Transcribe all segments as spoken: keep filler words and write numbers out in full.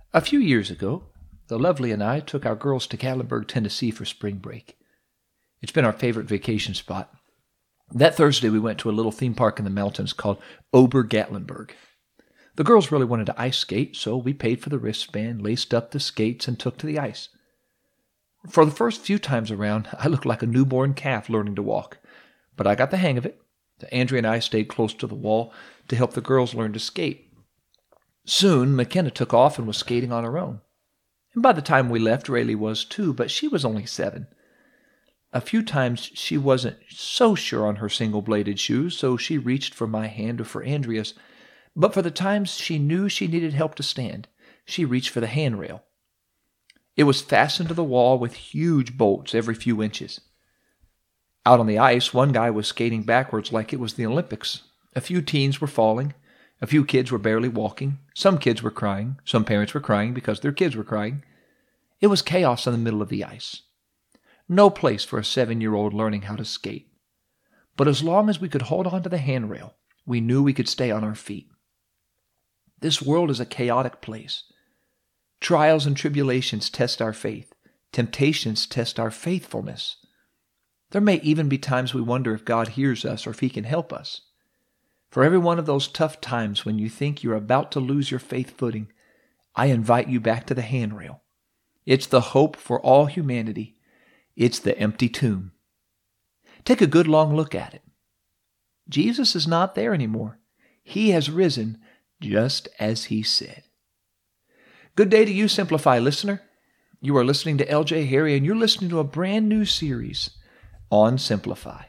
A few years ago, the lovely and I took our girls to Gatlinburg, Tennessee for spring break. It's been our favorite vacation spot. That Thursday, we went to a little theme park in the mountains called Ober Gatlinburg. The girls really wanted to ice skate, so we paid for the wristband, laced up the skates, and took to the ice. For the first few times around, I looked like a newborn calf learning to walk, but I got the hang of it. Andrea and I stayed close to the wall to help the girls learn to skate. Soon, McKenna took off and was skating on her own. And by the time we left, Rayleigh was too, but she was only seven. A few times she wasn't so sure on her single-bladed shoes, so she reached for my hand or for Andrea's. But for the times she knew she needed help to stand, she reached for the handrail. It was fastened to the wall with huge bolts every few inches. Out on the ice, one guy was skating backwards like it was the Olympics. A few teens were falling. A few kids were barely walking. Some kids were crying. Some parents were crying because their kids were crying. It was chaos in the middle of the ice. No place for a seven-year-old learning how to skate. But as long as we could hold on to the handrail, we knew we could stay on our feet. This world is a chaotic place. Trials and tribulations test our faith. Temptations test our faithfulness. There may even be times we wonder if God hears us or if He can help us. For every one of those tough times when you think you're about to lose your faith footing, I invite you back to the handrail. It's the hope for all humanity. It's the empty tomb. Take a good long look at it. Jesus is not there anymore. He has risen just as He said. Good day to you, Simplify listener. You are listening to L J Harry, and you're listening to a brand new series on Simplify.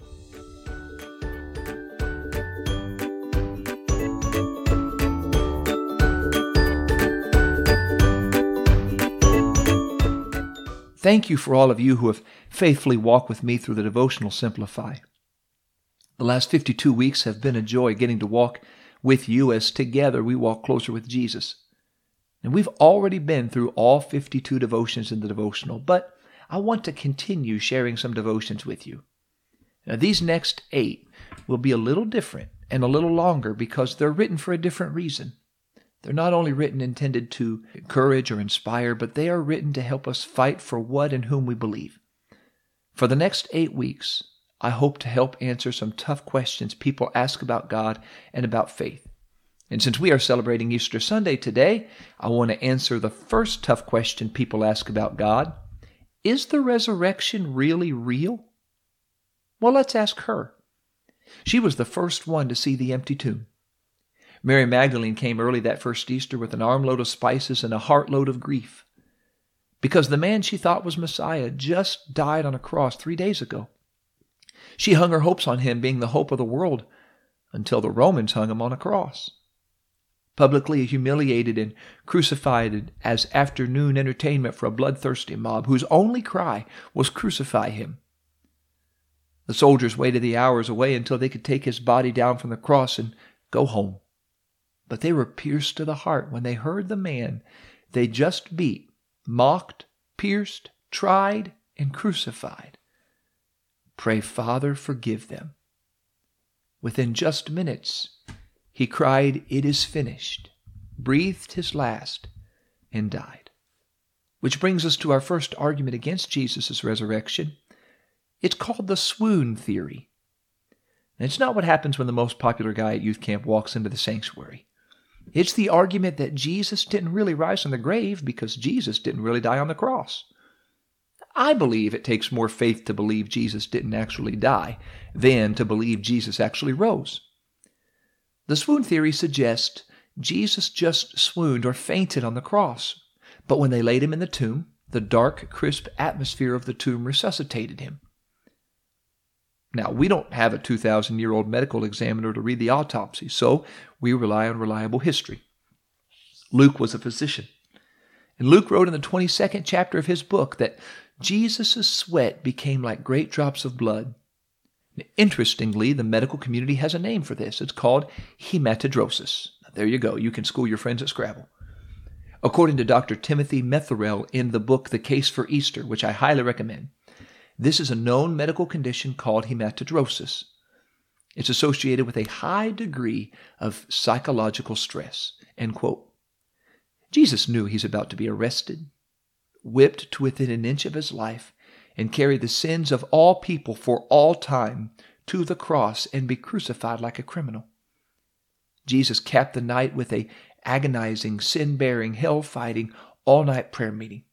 Thank you for all of you who have faithfully walked with me through the devotional Simplify. The last fifty-two weeks have been a joy getting to walk with you as together we walk closer with Jesus. And we've already been through all fifty-two devotions in the devotional, but I want to continue sharing some devotions with you. Now, these next eight will be a little different and a little longer because they're written for a different reason. They're not only written intended to encourage or inspire, but they are written to help us fight for what and whom we believe. For the next eight weeks, I hope to help answer some tough questions people ask about God and about faith. And since we are celebrating Easter Sunday today, I want to answer the first tough question people ask about God. Is the resurrection really real? Well, let's ask her. She was the first one to see the empty tomb. Mary Magdalene came early that first Easter with an armload of spices and a heartload of grief, because the man she thought was Messiah just died on a cross three days ago. She hung her hopes on him being the hope of the world until the Romans hung him on a cross. Publicly humiliated and crucified as afternoon entertainment for a bloodthirsty mob whose only cry was crucify him. The soldiers waited the hours away until they could take his body down from the cross and go home. But they were pierced to the heart when they heard the man they just beat, mocked, pierced, tried, and crucified. Pray, Father, forgive them. Within just minutes, he cried, "It is finished," breathed his last, and died. Which brings us to our first argument against Jesus' resurrection. It's called the swoon theory. And it's not what happens when the most popular guy at youth camp walks into the sanctuary. It's the argument that Jesus didn't really rise from the grave because Jesus didn't really die on the cross. I believe it takes more faith to believe Jesus didn't actually die than to believe Jesus actually rose. The swoon theory suggests Jesus just swooned or fainted on the cross, but when they laid him in the tomb, the dark, crisp atmosphere of the tomb resuscitated him. Now, we don't have a two thousand year old medical examiner to read the autopsy, so we rely on reliable history. Luke was a physician, and Luke wrote in the twenty-second chapter of his book that Jesus' sweat became like great drops of blood. Interestingly, the medical community has a name for this. It's called hematidrosis. There you go. You can school your friends at Scrabble. According to Doctor Timothy Metherell in the book The Case for Easter, which I highly recommend, this is a known medical condition called hematidrosis. It's associated with a high degree of psychological stress, end quote. Jesus knew he's about to be arrested, whipped to within an inch of his life, and carry the sins of all people for all time to the cross and be crucified like a criminal. Jesus capped the night with a agonizing, sin-bearing, hell-fighting, all-night prayer meeting.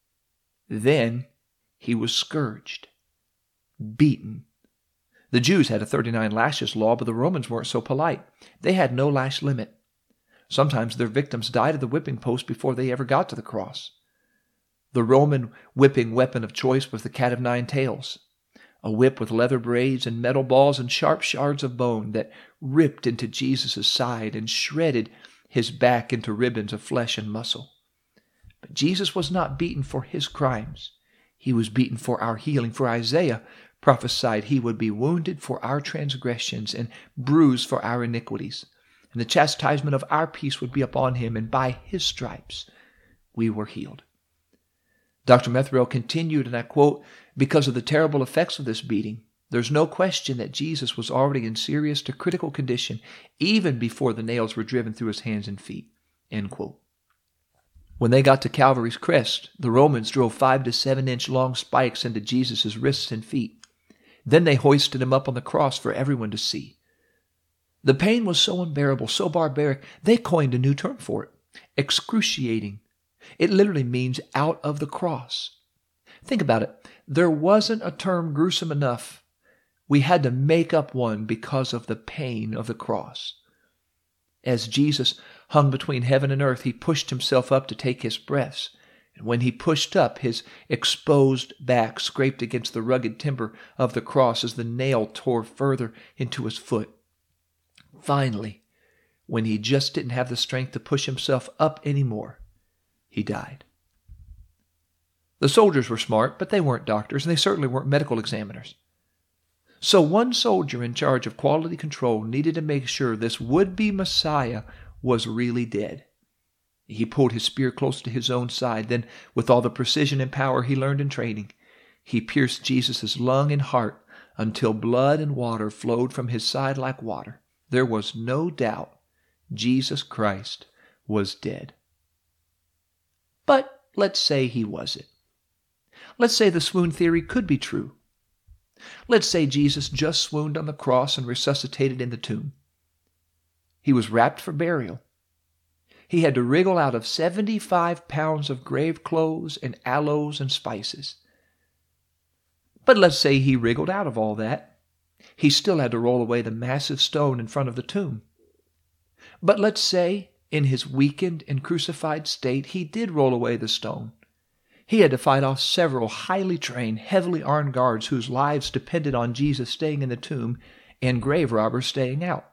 Then he was scourged, beaten. The Jews had a thirty-nine lashes law, but the Romans weren't so polite. They had no lash limit. Sometimes their victims died at the whipping post before they ever got to the cross. The Roman whipping weapon of choice was the cat of nine tails, a whip with leather braids and metal balls and sharp shards of bone that ripped into Jesus' side and shredded his back into ribbons of flesh and muscle. But Jesus was not beaten for his crimes. He was beaten for our healing, for Isaiah prophesied he would be wounded for our transgressions and bruised for our iniquities. And the chastisement of our peace would be upon him, and by his stripes we were healed. Doctor Metherell continued, and I quote, "Because of the terrible effects of this beating, there's no question that Jesus was already in serious to critical condition even before the nails were driven through his hands and feet." End quote. When they got to Calvary's crest, the Romans drove five to seven inch long spikes into Jesus' wrists and feet. Then they hoisted him up on the cross for everyone to see. The pain was so unbearable, so barbaric, they coined a new term for it: excruciating. It literally means out of the cross. Think about it. There wasn't a term gruesome enough. We had to make up one because of the pain of the cross. As Jesus hung between heaven and earth, he pushed himself up to take his breaths. And when he pushed up, his exposed back scraped against the rugged timber of the cross as the nail tore further into his foot. Finally, when he just didn't have the strength to push himself up anymore, he died. The soldiers were smart, but they weren't doctors, and they certainly weren't medical examiners. So one soldier in charge of quality control needed to make sure this would-be Messiah was really dead. He pulled his spear close to his own side. Then, with all the precision and power he learned in training, he pierced Jesus' lung and heart until blood and water flowed from his side like water. There was no doubt Jesus Christ was dead. But let's say he wasn't. Let's say the swoon theory could be true. Let's say Jesus just swooned on the cross and resuscitated in the tomb. He was wrapped for burial. He had to wriggle out of seventy-five pounds of grave clothes and aloes and spices. But let's say he wriggled out of all that. He still had to roll away the massive stone in front of the tomb. But let's say, in his weakened and crucified state, he did roll away the stone. He had to fight off several highly trained, heavily armed guards whose lives depended on Jesus staying in the tomb and grave robbers staying out.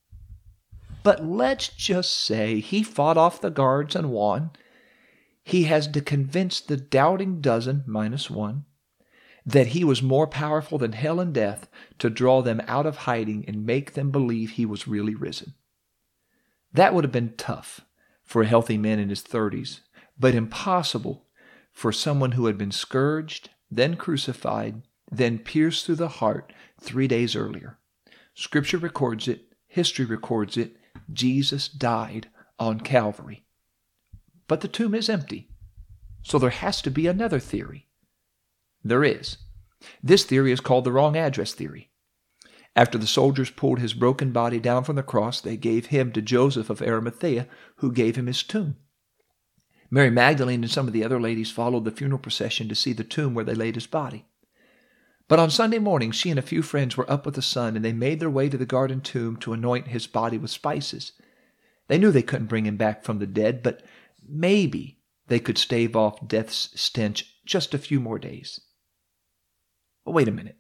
But let's just say he fought off the guards and won. He has to convince the doubting dozen, minus one, that he was more powerful than hell and death to draw them out of hiding and make them believe he was really risen. That would have been tough for a healthy man in his thirties, but impossible for someone who had been scourged, then crucified, then pierced through the heart three days earlier. Scripture records it. History records it. Jesus died on Calvary. But the tomb is empty. So there has to be another theory. There is. This theory is called the wrong address theory. After the soldiers pulled his broken body down from the cross, they gave him to Joseph of Arimathea, who gave him his tomb. Mary Magdalene and some of the other ladies followed the funeral procession to see the tomb where they laid his body. But on Sunday morning, she and a few friends were up with the sun, and they made their way to the garden tomb to anoint his body with spices. They knew they couldn't bring him back from the dead, but maybe they could stave off death's stench just a few more days. But wait a minute.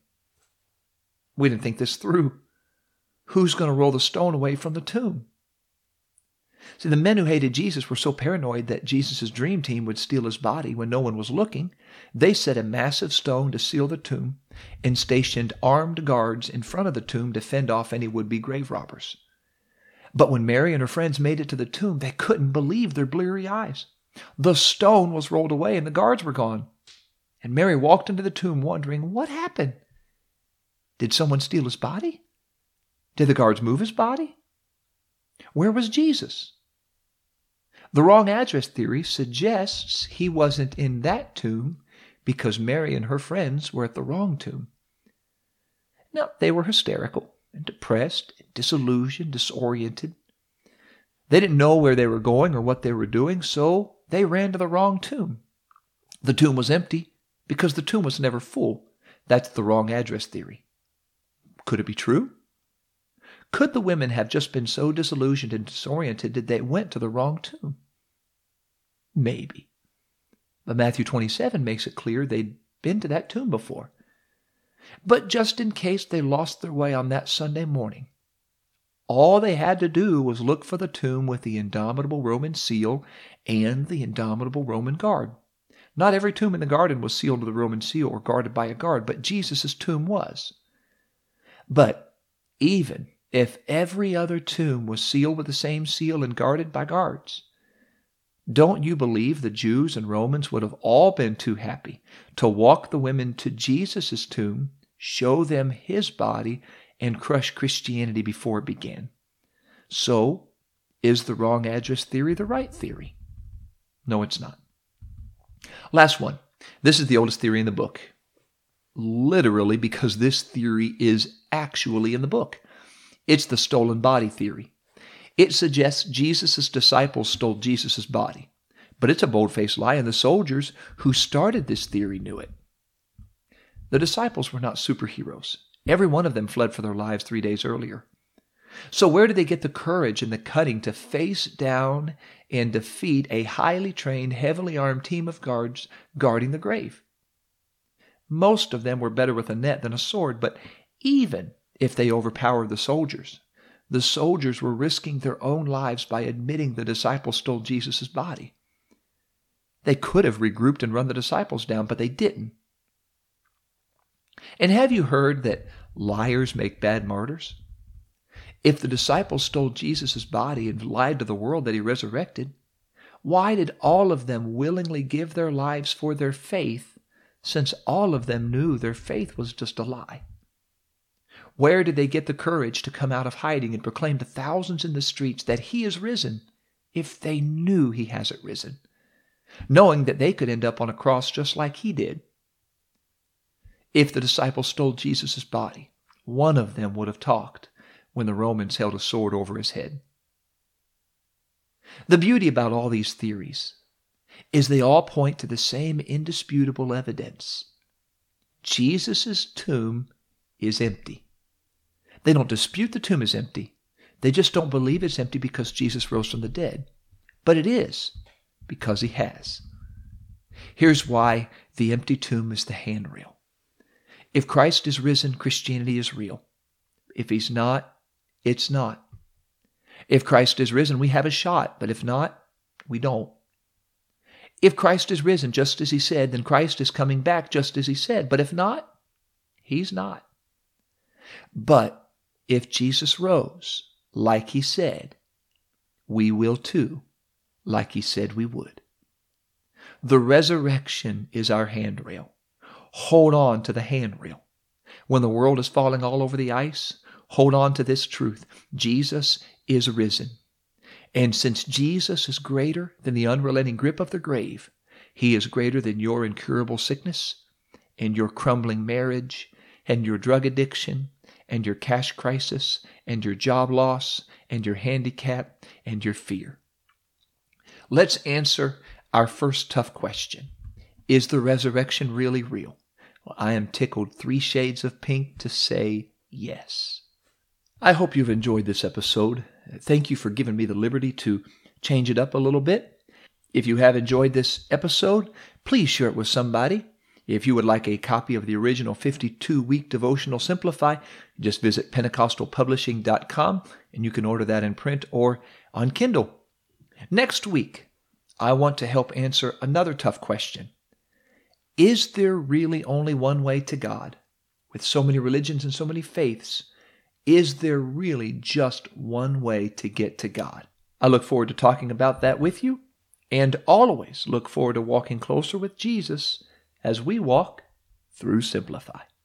We didn't think this through. Who's going to roll the stone away from the tomb? See, the men who hated Jesus were so paranoid that Jesus' dream team would steal his body when no one was looking. They set a massive stone to seal the tomb and stationed armed guards in front of the tomb to fend off any would-be grave robbers. But when Mary and her friends made it to the tomb, they couldn't believe their bleary eyes. The stone was rolled away and the guards were gone. And Mary walked into the tomb wondering, what happened? Did someone steal his body? Did the guards move his body? Where was Jesus? The wrong address theory suggests he wasn't in that tomb because Mary and her friends were at the wrong tomb. Now, they were hysterical and depressed, and disillusioned, disoriented. They didn't know where they were going or what they were doing, so they ran to the wrong tomb. The tomb was empty because the tomb was never full. That's the wrong address theory. Could it be true? Could the women have just been so disillusioned and disoriented that they went to the wrong tomb? Maybe. But Matthew twenty-seven makes it clear they'd been to that tomb before. But just in case they lost their way on that Sunday morning, all they had to do was look for the tomb with the indomitable Roman seal and the indomitable Roman guard. Not every tomb in the garden was sealed with a Roman seal or guarded by a guard, but Jesus' tomb was. But even if every other tomb was sealed with the same seal and guarded by guards, don't you believe the Jews and Romans would have all been too happy to walk the women to Jesus' tomb, show them his body, and crush Christianity before it began? So, is the wrong address theory the right theory? No, it's not. Last one. This is the oldest theory in the book. Literally, because this theory is actually in the book. It's the stolen body theory. It suggests Jesus' disciples stole Jesus' body. But it's a bold-faced lie, and the soldiers who started this theory knew it. The disciples were not superheroes. Every one of them fled for their lives three days earlier. So where did they get the courage and the cunning to face down and defeat a highly trained, heavily armed team of guards guarding the grave? Most of them were better with a net than a sword, but even if they overpowered the soldiers, the soldiers were risking their own lives by admitting the disciples stole Jesus' body. They could have regrouped and run the disciples down, but they didn't. And have you heard that liars make bad martyrs? If the disciples stole Jesus' body and lied to the world that he resurrected, why did all of them willingly give their lives for their faith, since all of them knew their faith was just a lie? Where did they get the courage to come out of hiding and proclaim to thousands in the streets that he is risen if they knew he hasn't risen, knowing that they could end up on a cross just like he did? If the disciples stole Jesus' body, one of them would have talked when the Romans held a sword over his head. The beauty about all these theories is they all point to the same indisputable evidence. Jesus' tomb is empty. They don't dispute the tomb is empty. They just don't believe it's empty because Jesus rose from the dead. But it is, because he has. Here's why the empty tomb is the handrail. If Christ is risen, Christianity is real. If he's not, it's not. If Christ is risen, we have a shot, but if not, we don't. If Christ is risen just as he said, then Christ is coming back just as he said. But if not, he's not. But if Jesus rose like he said, we will too, like he said we would. The resurrection is our handrail. Hold on to the handrail. When the world is falling all over the ice, hold on to this truth. Jesus is risen. And since Jesus is greater than the unrelenting grip of the grave, he is greater than your incurable sickness and your crumbling marriage and your drug addiction and your cash crisis and your job loss and your handicap and your fear. Let's answer our first tough question. Is the resurrection really real? Well, I am tickled three shades of pink to say yes. I hope you've enjoyed this episode. Thank you for giving me the liberty to change it up a little bit. If you have enjoyed this episode, please share it with somebody. If you would like a copy of the original fifty-two week Devotional Simplify, just visit Pentecostal Publishing dot com and you can order that in print or on Kindle. Next week, I want to help answer another tough question. Is there really only one way to God? With so many religions and so many faiths, is there really just one way to get to God? I look forward to talking about that with you, and always look forward to walking closer with Jesus as we walk through Simplify.